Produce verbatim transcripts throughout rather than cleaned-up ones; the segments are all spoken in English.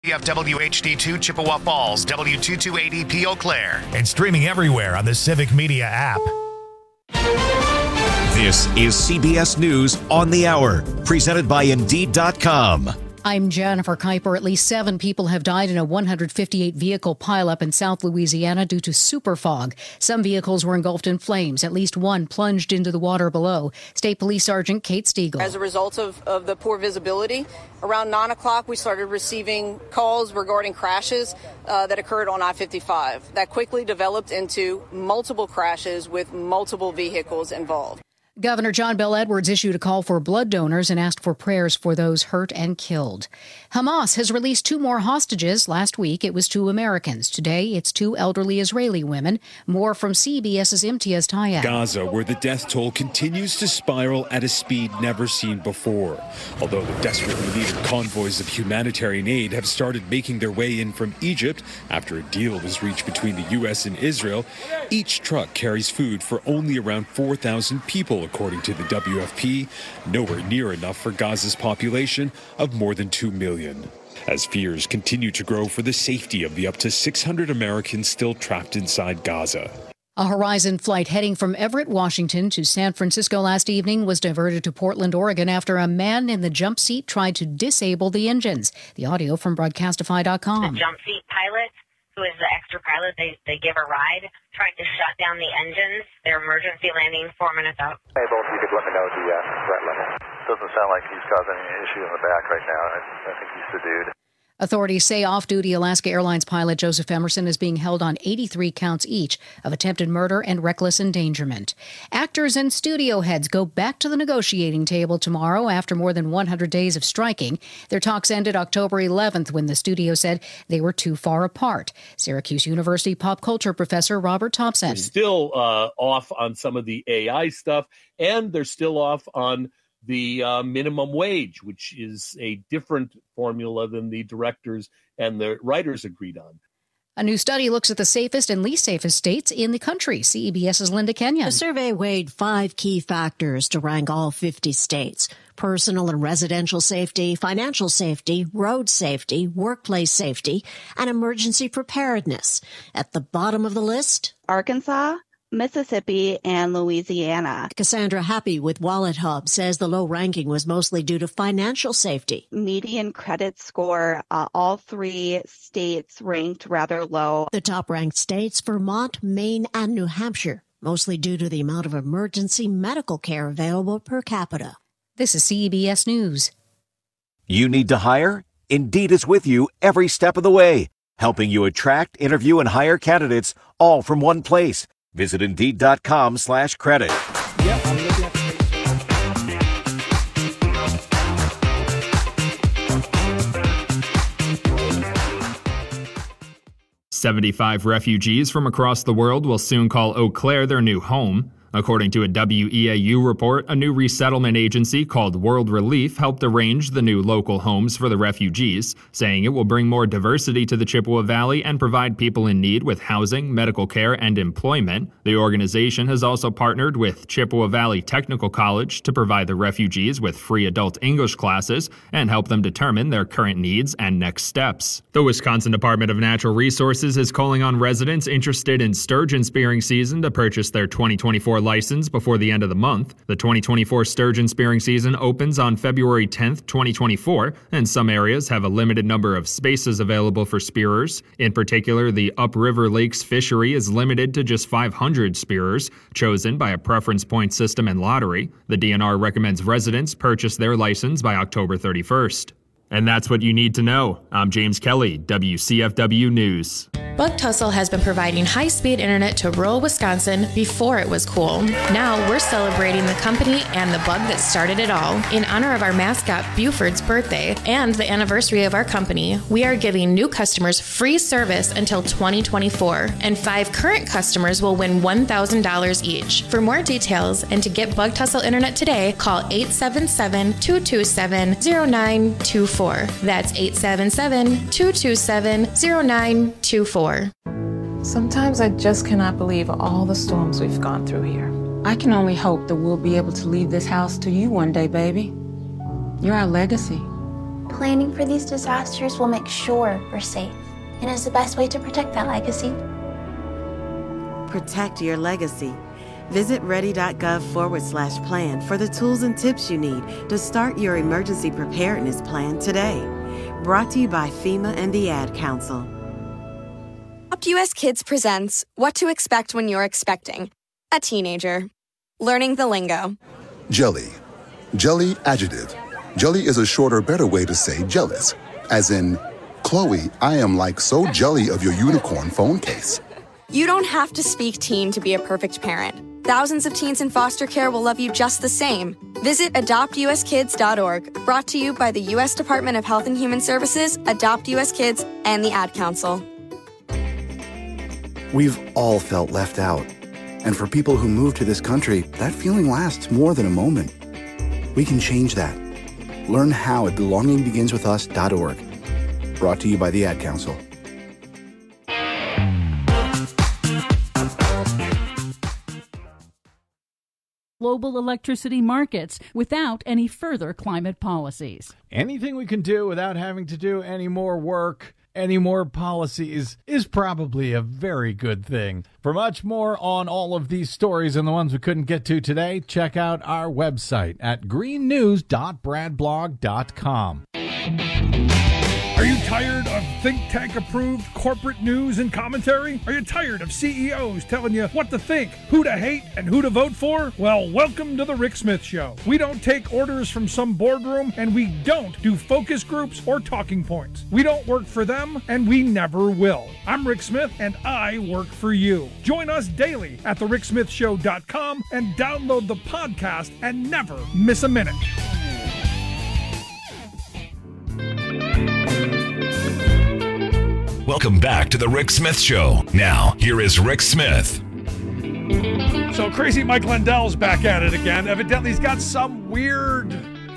W F W H D two Chippewa Falls, W two two eight E P Eau Claire, and streaming everywhere on the Civic Media app. This is C B S News on the Hour, presented by Indeed dot com. I'm Jennifer Kuiper. At least seven people have died in a one hundred fifty-eight vehicle pileup in South Louisiana due to super fog. Some vehicles were engulfed in flames. At least one plunged into the water below. State Police Sergeant Kate Stiegel. As a result of, of the poor visibility, around nine o'clock we started receiving calls regarding crashes uh, that occurred on I fifty-five. That quickly developed into multiple crashes with multiple vehicles involved. Governor John Bel Edwards issued a call for blood donors and asked for prayers for those hurt and killed. Hamas has released two more hostages. Last week, it was two Americans. Today, it's two elderly Israeli women. More from CBS's Imtiaz Tayeb. Gaza, where the death toll continues to spiral at a speed never seen before. Although the desperately needed convoys of humanitarian aid have started making their way in from Egypt after a deal was reached between the U S and Israel, each truck carries food for only around four thousand people, according to the W F P, nowhere near enough for Gaza's population of more than two million. As fears continue to grow for the safety of the up to six hundred Americans still trapped inside Gaza. A Horizon flight heading from Everett, Washington to San Francisco last evening was diverted to Portland, Oregon after a man in the jump seat tried to disable the engines. The audio from broadcastify dot com. The jump seat pilot, who is the extra pilot, they, they give a ride, tried to shut down the engines. Their emergency landing four minutes out. Hey, both of you could let me know the uh, threat level. Doesn't sound like he's causing any issue in the back right now. I, I think he's subdued. Authorities say off-duty Alaska Airlines pilot Joseph Emerson is being held on eighty-three counts each of attempted murder and reckless endangerment. Actors and studio heads go back to the negotiating table tomorrow after more than one hundred days of striking. Their talks ended October eleventh when the studio said they were too far apart. Syracuse University pop culture professor Robert Thompson. They're still uh, off on some of the A I stuff, and they're still off on the uh, minimum wage, which is a different formula than the directors and the writers agreed on. A new study looks at the safest and least safest states in the country. CBS's Linda Kenyon. The survey weighed five key factors to rank all fifty states: personal and residential safety, financial safety, road safety, workplace safety, and emergency preparedness. At the bottom of the list, Arkansas, Mississippi, and Louisiana. Cassandra Happy with Wallet Hub says the low ranking was mostly due to financial safety. Median credit score, uh, all three states ranked rather low. The top-ranked states, Vermont, Maine, and New Hampshire, mostly due to the amount of emergency medical care available per capita. This is C B S News. You need to hire? Indeed is with you every step of the way, helping you attract, interview, and hire candidates all from one place. Visit Indeed dot com slash credit. Yep, I'm looking at seventy-five refugees from across the world will soon call Eau Claire their new home. According to a W E A U report, a new resettlement agency called World Relief helped arrange the new local homes for the refugees, saying it will bring more diversity to the Chippewa Valley and provide people in need with housing, medical care, and employment. The organization has also partnered with Chippewa Valley Technical College to provide the refugees with free adult English classes and help them determine their current needs and next steps. The Wisconsin Department of Natural Resources is calling on residents interested in sturgeon spearing season to purchase their twenty twenty-four license before the end of the month. The twenty twenty-four sturgeon spearing season opens on February tenth, twenty twenty-four, and some areas have a limited number of spaces available for spearers. In particular, the Upriver Lakes fishery is limited to just five hundred spearers, chosen by a preference point system and lottery. The D N R recommends residents purchase their license by October thirty-first. And that's what you need to know. I'm James Kelly, W C F W News. Bug Tussle has been providing high-speed internet to rural Wisconsin before it was cool. Now we're celebrating the company and the bug that started it all. In honor of our mascot Buford's birthday and the anniversary of our company, we are giving new customers free service until twenty twenty-four, and five current customers will win one thousand dollars each. For more details and to get Bug Tussle internet today, call eight seven seven, two two seven, zero nine two four. That's eight seven seven, two two seven, zero nine two four. Sometimes I just cannot believe all the storms we've gone through here. I can only hope that we'll be able to leave this house to you one day, baby. You're our legacy. Planning for these disasters will make sure we're safe and is the best way to protect that legacy. Protect your legacy. Visit ready.gov forward slash plan for the tools and tips you need to start your emergency preparedness plan today. Brought to you by FEMA and the Ad Council. Adopt U S Kids presents What to Expect When You're Expecting a Teenager. Learning the lingo. Jelly. Jelly adjective. Jelly is a shorter, better way to say jealous. As in, Chloe, I am like so jelly of your unicorn phone case. You don't have to speak teen to be a perfect parent. Thousands of teens in foster care will love you just the same. Visit adopt u s kids dot org, brought to you by the U S Department of Health and Human Services, Adopt U S Kids, and the Ad Council. We've all felt left out. And for people who move to this country, that feeling lasts more than a moment. We can change that. Learn how at belonging begins with us dot org. Brought to you by the Ad Council. Global electricity markets without any further climate policies. Anything we can do without having to do any more work, any more policies, is probably a very good thing. For much more on all of these stories and the ones we couldn't get to today, check out our website at green news dot brad blog dot com. Are you tired of think tank approved corporate news and commentary? Are you tired of C E Os telling you what to think, who to hate, and who to vote for? Well, welcome to the Rick Smith Show. We don't take orders from some boardroom, and we don't do focus groups or talking points. We don't work for them, and we never will. I'm Rick Smith, and I work for you. Join us daily at the rick smith show dot com and download the podcast and never miss a minute. Welcome back to the Rick Smith Show. Now, here is Rick Smith. So Crazy Mike Lindell's back at it again. Evidently, he's got some weird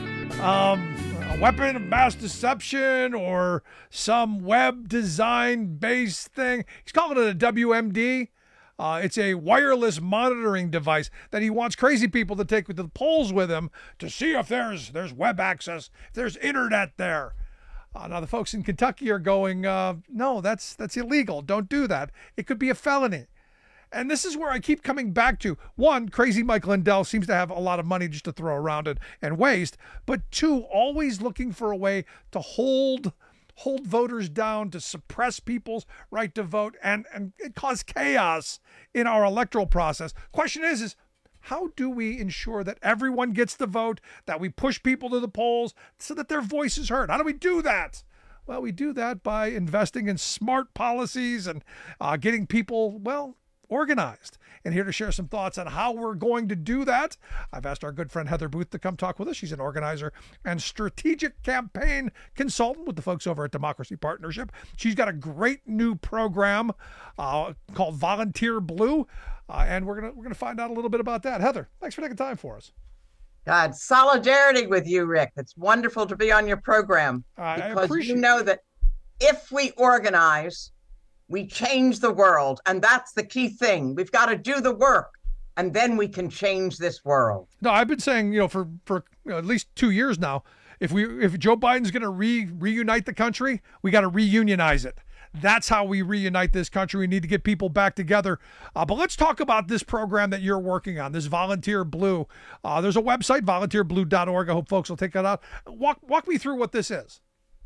um, weapon of mass deception or some web design-based thing. He's calling it a W M D. Uh, it's a wireless monitoring device that he wants crazy people to take to the polls with him to see if there's there's web access, if there's internet there. Uh, now, the folks in Kentucky are going, uh, no, that's that's illegal. Don't do that. It could be a felony. And this is where I keep coming back to. One, Crazy Mike Lindell seems to have a lot of money just to throw around and, and waste. But two, always looking for a way to hold hold voters down, to suppress people's right to vote, and, and it cause chaos in our electoral process. Question is, is how do we ensure that everyone gets the vote, that we push people to the polls so that their voice is heard? How do we do that? Well, we do that by investing in smart policies and uh, getting people, well, organized. And here to share some thoughts on how we're going to do that, I've asked our good friend Heather Booth to come talk with us. She's an organizer and strategic campaign consultant with the folks over at Democracy Partnership. She's got a great new program uh, called Volunteer Blue, uh, and we're gonna we're gonna find out a little bit about that. Heather, thanks for taking time for us. God, solidarity with you, Rick. It's wonderful to be on your program uh, because you know that if we organize, we change the world, and that's the key thing. We've got to do the work, and then we can change this world. No, I've been saying, you know, for for you know, at least two years now, if we if Joe Biden's going to re reunite the country, we got to reunionize it. That's how we reunite this country. We need to get people back together. Uh, but let's talk about this program that you're working on, this Volunteer Blue. Uh, there's a website, volunteer blue dot org. I hope folks will take that out. Walk walk me through what this is.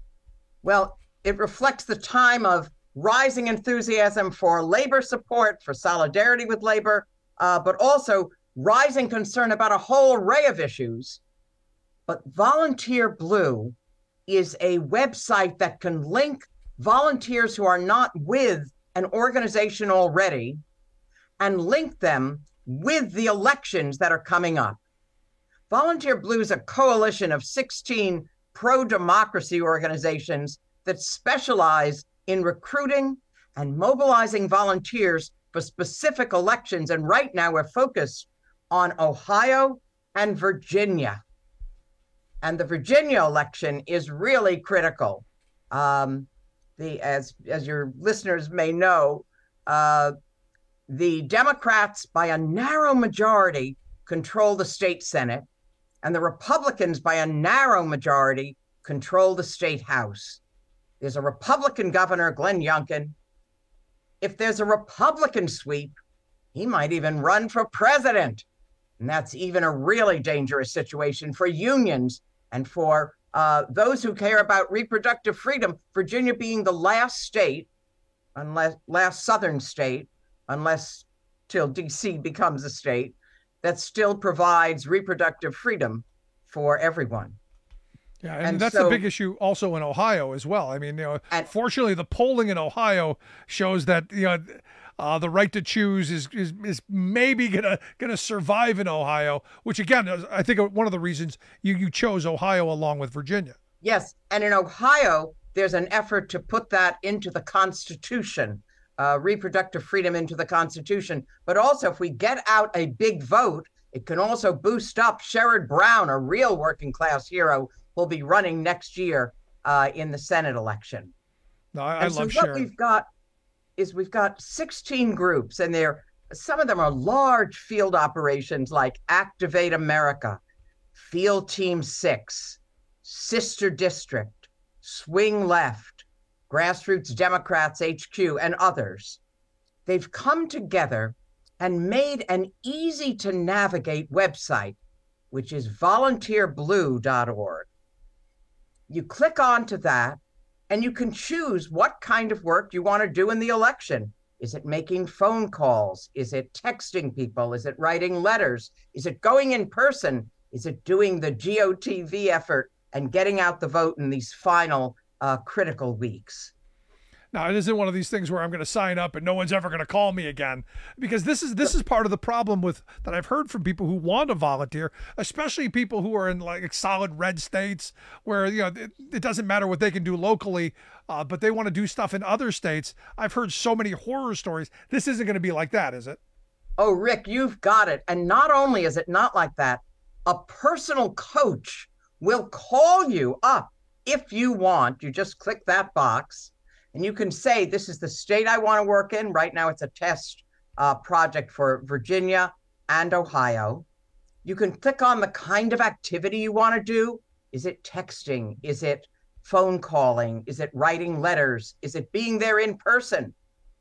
Well, it reflects the time of rising enthusiasm for labor support, for solidarity with labor, uh, but also rising concern about a whole array of issues. But Volunteer Blue is a website that can link volunteers who are not with an organization already and link them with the elections that are coming up. Volunteer Blue is a coalition of sixteen pro-democracy organizations that specialize in recruiting and mobilizing volunteers for specific elections. And right now we're focused on Ohio and Virginia. And the Virginia election is really critical. Um, the as as your listeners may know, uh, the Democrats by a narrow majority control the state Senate, and the Republicans by a narrow majority control the state house. There's a Republican governor, Glenn Youngkin. If there's a Republican sweep, he might even run for president. And that's even a really dangerous situation for unions and for uh, those who care about reproductive freedom. Virginia being the last state, unless last southern state, unless till D C becomes a state, that still provides reproductive freedom for everyone. Yeah, and, And that's so- a big issue also in Ohio as well. I mean, you know, fortunately, the polling in Ohio shows that you know uh, the right to choose is is, is maybe gonna gonna survive in Ohio. Which again, is, I think one of the reasons you you chose Ohio along with Virginia. Yes, and in Ohio, there's an effort to put that into the Constitution, uh, reproductive freedom into the Constitution. But also, if we get out a big vote, it can also boost up Sherrod Brown, a real working class hero, will be running next year uh, in the Senate election. No, I, I and so love what Sharon. we've got is we've got sixteen groups, and they're some of them are large field operations like Activate America, Field Team Six, Sister District, Swing Left, Grassroots Democrats H Q, and others. They've come together and made an easy to navigate website, which is volunteer blue dot org. You click onto that and you can choose what kind of work you want to do in the election. Is it making phone calls? Is it texting people? Is it writing letters? Is it going in person? Is it doing the G O T V effort and getting out the vote in these final uh, critical weeks? Now, it isn't one of these things where I'm going to sign up and no one's ever going to call me again, because this is this is part of the problem with that I've heard from people who want to volunteer, especially people who are in like solid red states where you know it, it doesn't matter what they can do locally, uh, but they want to do stuff in other states. I've heard so many horror stories. This isn't going to be like that, is it? Oh, Rick, you've got it. And not only is it not like that, a personal coach will call you up if you want. You just click that box. And you can say, this is the state I want to work in. Right now, it's a test uh, project for Virginia and Ohio. You can click on the kind of activity you want to do. Is it texting? Is it phone calling? Is it writing letters? Is it being there in person?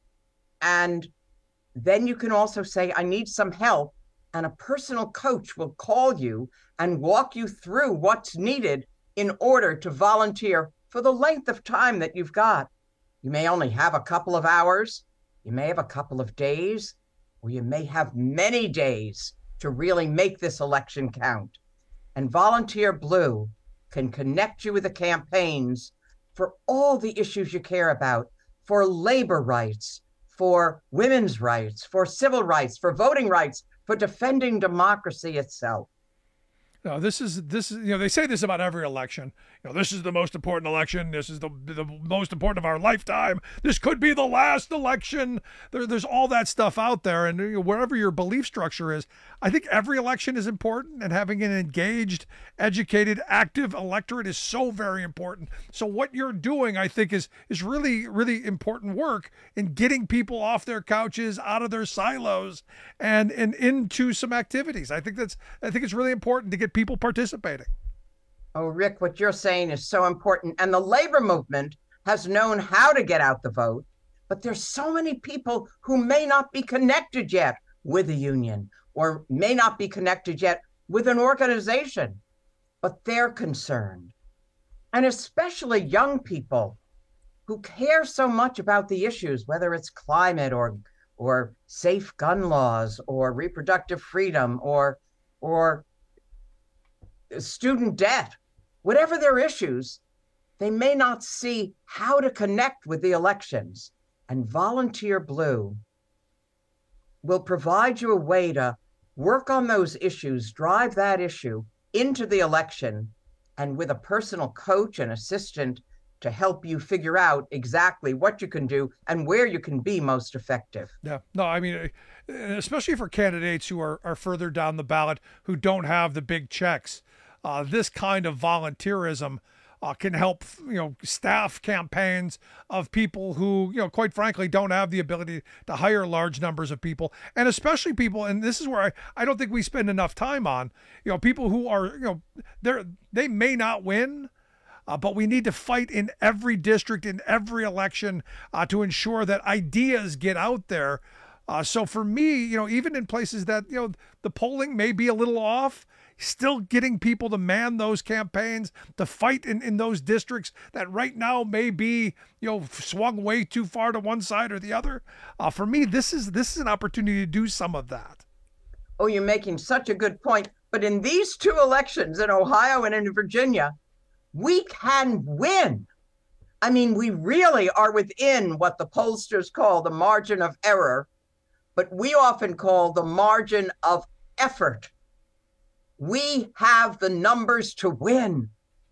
And then you can also say, I need some help. And a personal coach will call you and walk you through what's needed in order to volunteer for the length of time that you've got. You may only have a couple of hours, you may have a couple of days, or you may have many days to really make this election count. And Volunteer Blue can connect you with the campaigns for all the issues you care about, for labor rights, for women's rights, for civil rights, for voting rights, for defending democracy itself. No, this is this is you know they say this about every election. You know, this is the most important election. This is the the most important of our lifetime. This could be the last election. There, there's all that stuff out there, and you know, wherever your belief structure is, I think every election is important, and having an engaged, educated, active electorate is so very important. So what you're doing, I think, is is really really important work in getting people off their couches, out of their silos, and and into some activities. I think that's I think it's really important to get people participating. Oh, Rick, what you're saying is so important. And the labor movement has known how to get out the vote, but there's so many people who may not be connected yet with a union or may not be connected yet with an organization, but they're concerned. And especially young people who care so much about the issues, whether it's climate or or safe gun laws or reproductive freedom or or student debt, whatever their issues, they may not see how to connect with the elections. And Volunteer Blue will provide you a way to work on those issues, drive that issue into the election, and with a personal coach and assistant to help you figure out exactly what you can do and where you can be most effective. Yeah, no, I mean, especially for candidates who are, are further down the ballot who don't have the big checks. Uh, this kind of volunteerism uh, can help, you know, staff campaigns of people who, you know, quite frankly, don't have the ability to hire large numbers of people, and especially people, and this is where I, I don't think we spend enough time on, you know, people who are, you know, they're, they may not win, uh, but we need to fight in every district, in every election, uh, to ensure that ideas get out there. Uh, so for me, you know, even in places that, you know, the polling may be a little off, still getting people to man those campaigns, to fight in, in those districts that right now may be, you know, swung way too far to one side or the other. Uh, for me, this is this is an opportunity to do some of that. Oh, you're making such a good point. But in these two elections, in Ohio and in Virginia, we can win. I mean, we really are within what the pollsters call the margin of error, but we often call the margin of effort. We have the numbers to win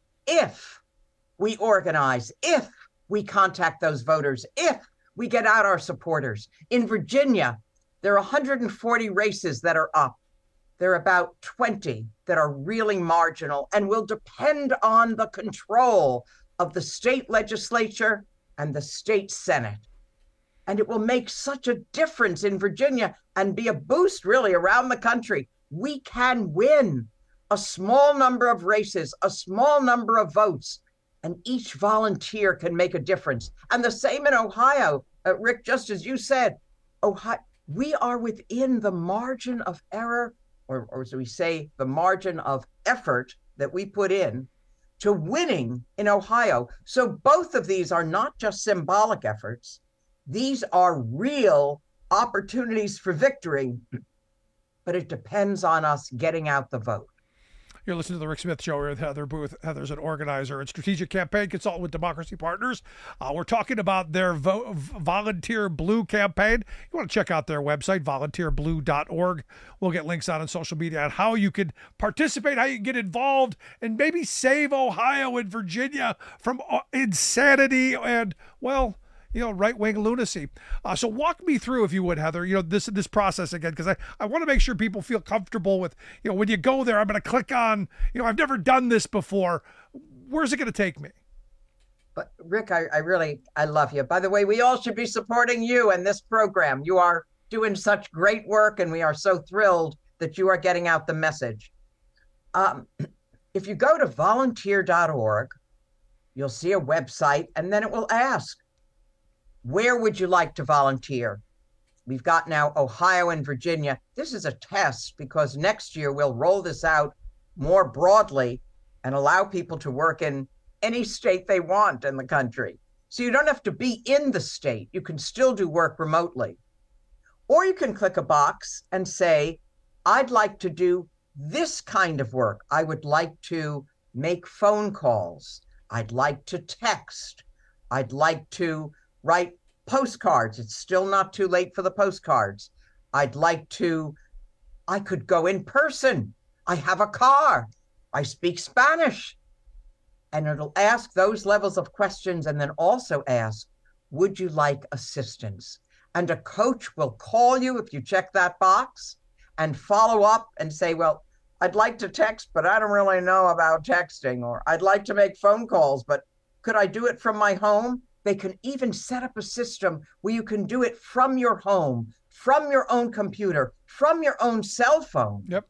if we organize, if we contact those voters, if we get out our supporters. In Virginia, there are one hundred forty races that are up. There are about twenty that are really marginal and will depend on the control of the state legislature and the state Senate. And it will make such a difference in Virginia and be a boost really around the country. We can win a small number of races, a small number of votes, and each volunteer can make a difference. And the same in Ohio. Uh, Rick, just as you said, Ohio, we are within the margin of error, or, or as we say, the margin of effort that we put in to winning in Ohio. So both of these are not just symbolic efforts. These are real opportunities for victory, but it depends on us getting out the vote. You're listening to the Rick Smith Show with Heather Booth. Heather's an organizer and strategic campaign consultant with Democracy Partners. Uh, we're talking about their vo- Volunteer Blue campaign. You want to check out their website, volunteer blue dot org. We'll get links out on social media on how you could participate, how you can get involved, and maybe save Ohio and Virginia from insanity and, well, you know, right-wing lunacy. Uh, so walk me through, if you would, Heather, you know, this this process again, because I, I want to make sure people feel comfortable with, you know, when you go there, I'm going to click on, you know, I've never done this before. Where's it going to take me? But Rick, I, I really, I love you. By the way, we all should be supporting you and this program. You are doing such great work, and we are so thrilled that you are getting out the message. Um, if you go to volunteer dot org, you'll see a website, and then it will ask, where would you like to volunteer? We've got now Ohio and Virginia. This is a test because next year we'll roll this out more broadly and allow people to work in any state they want in the country. So you don't have to be in the state. You can still do work remotely. Or you can click a box and say, I'd like to do this kind of work. I would like to make phone calls. I'd like to text. I'd like to write postcards. It's still not too late for the postcards. I'd like to, I could go in person. I have a car. I speak Spanish. And it'll ask those levels of questions and then also ask, would you like assistance? And a coach will call you if you check that box and follow up and say, well, I'd like to text, but I don't really know about texting. Or I'd like to make phone calls, but could I do it from my home? They can even set up a system where you can do it from your home, from your own computer, from your own cell phone. Yep.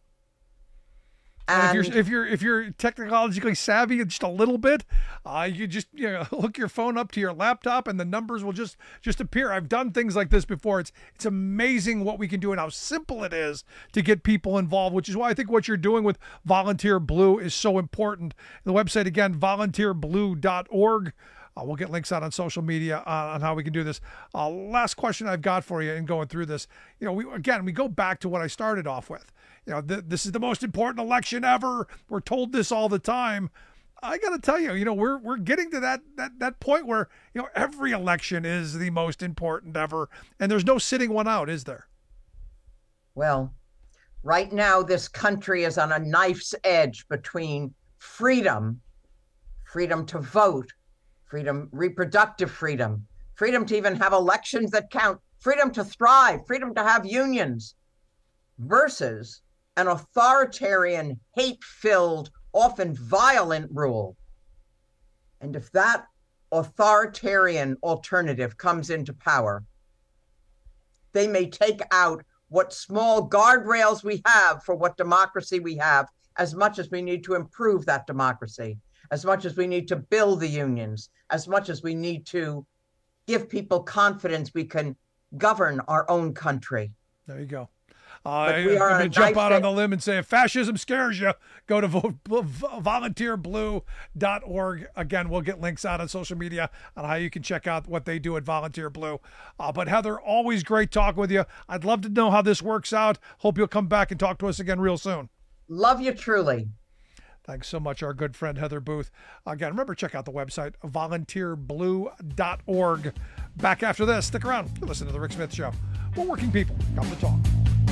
And, and if you're if you're if you're technologically savvy just a little bit, uh, you just you know, hook your phone up to your laptop and the numbers will just just appear. I've done things like this before. It's it's amazing what we can do and how simple it is to get people involved, which is why I think what you're doing with Volunteer Blue is so important. The website again, volunteer blue dot org. Uh, we'll get links out on social media uh, on how we can do this. Uh, last question I've got for you in going through this. You know, we again, we go back to what I started off with. You know, th- this is the most important election ever. We're told this all the time. I got to tell you, you know, we're we're getting to that that that point where, you know, every election is the most important ever, and there's no sitting one out, is there? Well, right now, this country is on a knife's edge between freedom, freedom to vote, freedom, reproductive freedom, freedom to even have elections that count, freedom to thrive, freedom to have unions, versus an authoritarian, hate-filled, often violent rule. And if that authoritarian alternative comes into power, they may take out what small guardrails we have for what democracy we have, as much as we need to improve that democracy. as much as we need to build the unions, as much as we need to give people confidence we can govern our own country. There you go. Uh, we are I'm going to jump nice out day. on the limb and say if fascism scares you, go to vo- volunteer blue dot org. Again, we'll get links out on social media on how you can check out what they do at Volunteer Blue. Uh, but Heather, always great talking with you. I'd love to know how this works out. Hope you'll come back and talk to us again real soon. Love you truly. Thanks so much, our good friend Heather Booth. Again, remember, check out the website, volunteer blue dot org. Back after this. Stick around. You listen to The Rick Smith Show. We're working people. Come to talk.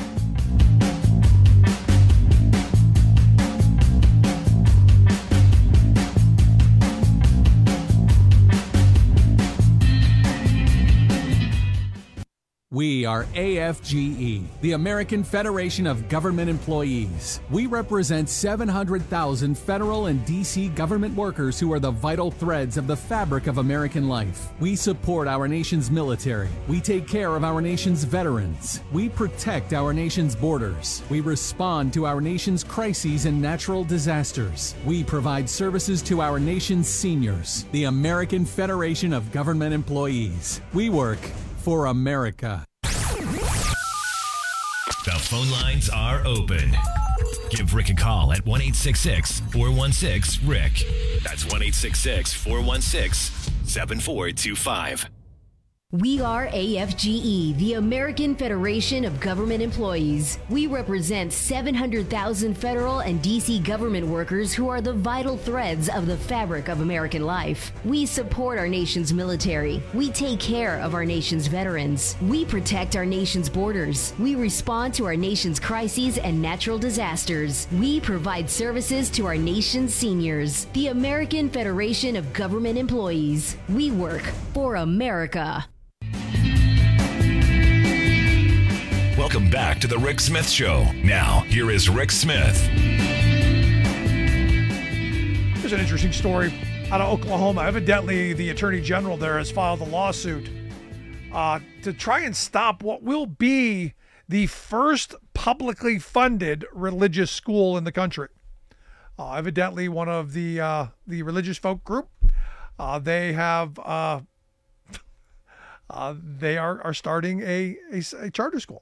We are A F G E, the American Federation of Government Employees. We represent seven hundred thousand federal and D C government workers who are the vital threads of the fabric of American life. We support our nation's military. We take care of our nation's veterans. We protect our nation's borders. We respond to our nation's crises and natural disasters. We provide services to our nation's seniors. The American Federation of Government Employees. We work for America. The phone lines are open. Give Rick a call at one eight six six, four one six, Rick. That's one eight six six, four one six, seven four two five. We are A F G E, the American Federation of Government Employees. We represent seven hundred thousand federal and D C government workers who are the vital threads of the fabric of American life. We support our nation's military. We take care of our nation's veterans. We protect our nation's borders. We respond to our nation's crises and natural disasters. We provide services to our nation's seniors. The American Federation of Government Employees. We work for America. Welcome back to The Rick Smith Show. Now, here is Rick Smith. Here's an interesting story out of Oklahoma. Evidently, the Attorney General there has filed a lawsuit uh, to try and stop what will be the first publicly funded religious school in the country. Uh, evidently, one of the uh, the religious folk group, uh, they have uh, uh, they are are starting a a, a charter school.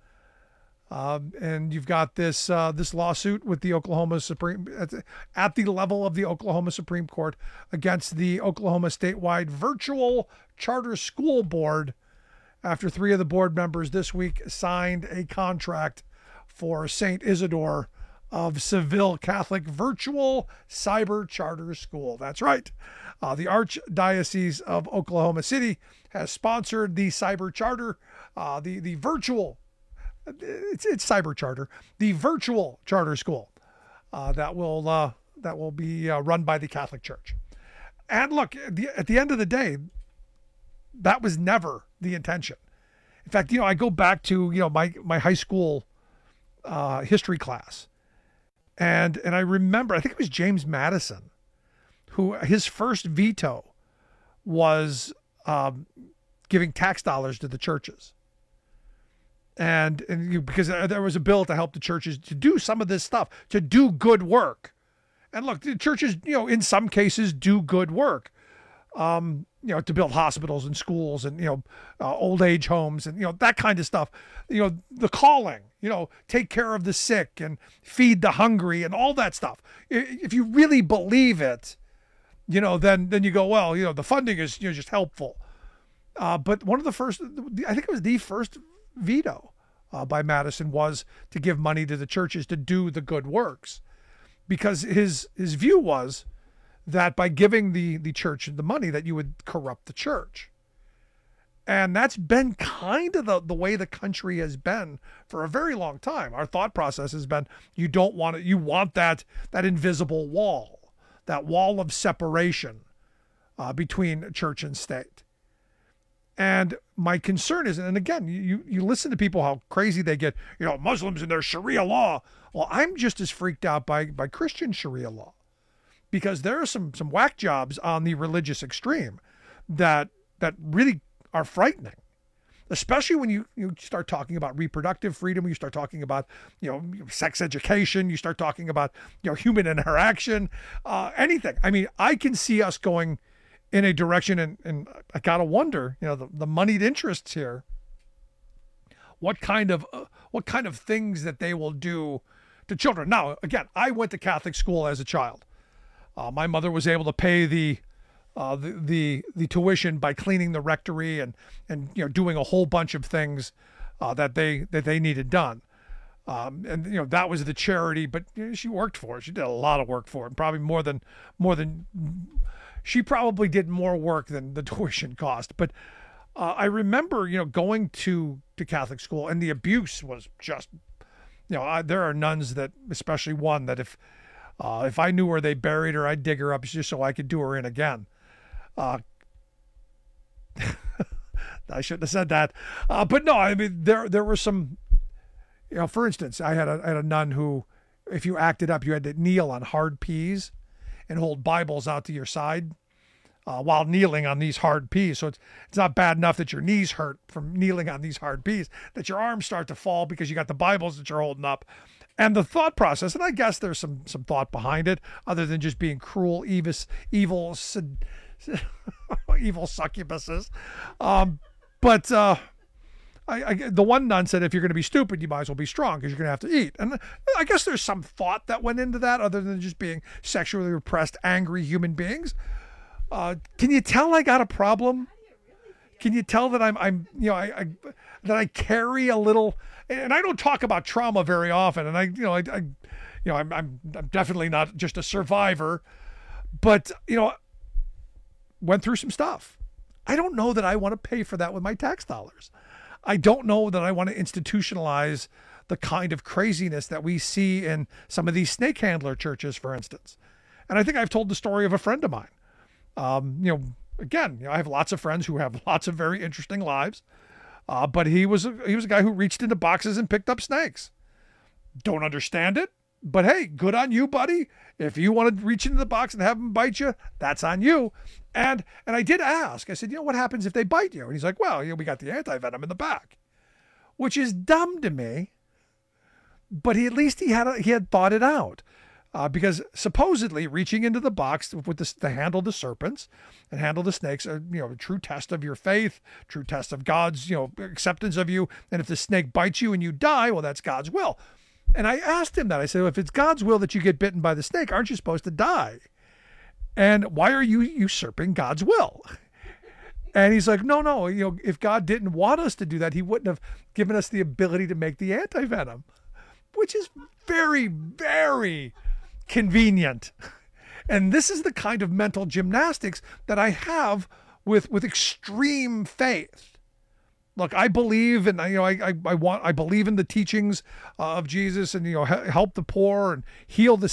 Um, and you've got this uh, this lawsuit with the Oklahoma Supreme at the, at the level of the Oklahoma Supreme Court against the Oklahoma statewide virtual charter school board after three of the board members this week signed a contract for Saint Isidore of Seville Catholic virtual cyber charter school. That's right. Uh, the Archdiocese of Oklahoma City has sponsored the cyber charter, uh, the the virtual. It's it's cyber charter, the virtual charter school uh, that will uh, that will be uh, run by the Catholic Church. And look, at the, at the end of the day, that was never the intention. In fact, you know, I go back to you know my my high school uh, history class, and and I remember I think it was James Madison, who his first veto was um, giving tax dollars to the churches. And and you, because there was a bill to help the churches to do some of this stuff, to do good work. And look, the churches, you know, in some cases do good work, um, you know, to build hospitals and schools and, you know, uh, old age homes and, you know, that kind of stuff. You know, the calling, you know, take care of the sick and feed the hungry and all that stuff. If you really believe it, you know, then then you go, well, you know, the funding is, you know, just helpful. Uh, but one of the first, I think it was the first veto uh, by Madison was to give money to the churches to do the good works, because his his view was that by giving the the church the money that you would corrupt the church. And that's been kind of the, the way the country has been for a very long time. Our thought process has been you don't want it, you want that that invisible wall, that wall of separation uh, between church and state. And my concern is, and again, you, you listen to people, how crazy they get, you know, Muslims and their Sharia law. Well, I'm just as freaked out by, by Christian Sharia law, because there are some, some whack jobs on the religious extreme that, that really are frightening. especially when you, you start talking about reproductive freedom, you start talking about, you know, sex education, you start talking about, you know, human interaction, uh, anything. I mean, I can see us going in a direction, and, and I gotta wonder, you know, the, the moneyed interests here, what kind of uh, what kind of things that they will do to children. Now, again, I went to Catholic school as a child. Uh, my mother was able to pay the Uh, the, the the tuition by cleaning the rectory and and you know doing a whole bunch of things uh, that they that they needed done, um, and you know that was the charity. But you know, she worked for it. She did a lot of work for it, probably more than more than she probably did more work than the tuition cost. But uh, I remember you know going to to Catholic school, and the abuse was just you know I, there are nuns that, especially one that if uh, if I knew where they buried her, I'd dig her up just so I could do her in again. Uh, I shouldn't have said that. Uh, but no, I mean, there there were some, you know, for instance, I had a, I had a nun who, if you acted up, you had to kneel on hard peas and hold Bibles out to your side uh, while kneeling on these hard peas. So it's, it's not bad enough that your knees hurt from kneeling on these hard peas, that your arms start to fall because you got the Bibles that you're holding up. And the thought process, and I guess there's some some thought behind it, other than just being cruel, evil, evil, evil succubuses. Um, but uh, I, I, the one nun said, if you're going to be stupid, you might as well be strong because you're going to have to eat. And I guess there's some thought that went into that, other than just being sexually repressed, angry human beings. Uh, can you tell I got a problem? Can you tell that I'm, I'm, you know, I, I that I carry a little, and I don't talk about trauma very often. And I, you know, I, I you know, I'm, I'm, I'm definitely not just a survivor, but you know, went through some stuff. I don't know that I want to pay for that with my tax dollars. I don't know that I want to institutionalize the kind of craziness that we see in some of these snake handler churches, for instance. And I think I've told the story of a friend of mine. Um, you know, again, you know, I have lots of friends who have lots of very interesting lives, uh, but he was a, he was a guy who reached into boxes and picked up snakes. Don't understand it, but hey, good on you, buddy. If you want to reach into the box and have them bite you, that's on you. And and I did ask. I said, you know, what happens if they bite you? And he's like, well, you know, we got the anti-venom in the back, which is dumb to me. But he at least he had a, he had thought it out. Uh, because supposedly reaching into the box with the, to handle the serpents and handle the snakes are, you know, a true test of your faith, true test of God's, you know, acceptance of you. And if the snake bites you and you die, well, that's God's will. And I asked him that. I said, well, if it's God's will that you get bitten by the snake, aren't you supposed to die? And why are you usurping God's will? And he's like, no, no, you know, if God didn't want us to do that, he wouldn't have given us the ability to make the anti-venom, which is very, very convenient. And this is the kind of mental gymnastics that I have with with extreme faith. Look, I believe, and you know, I I, I want I believe in the teachings of Jesus, and you know, help the poor and heal the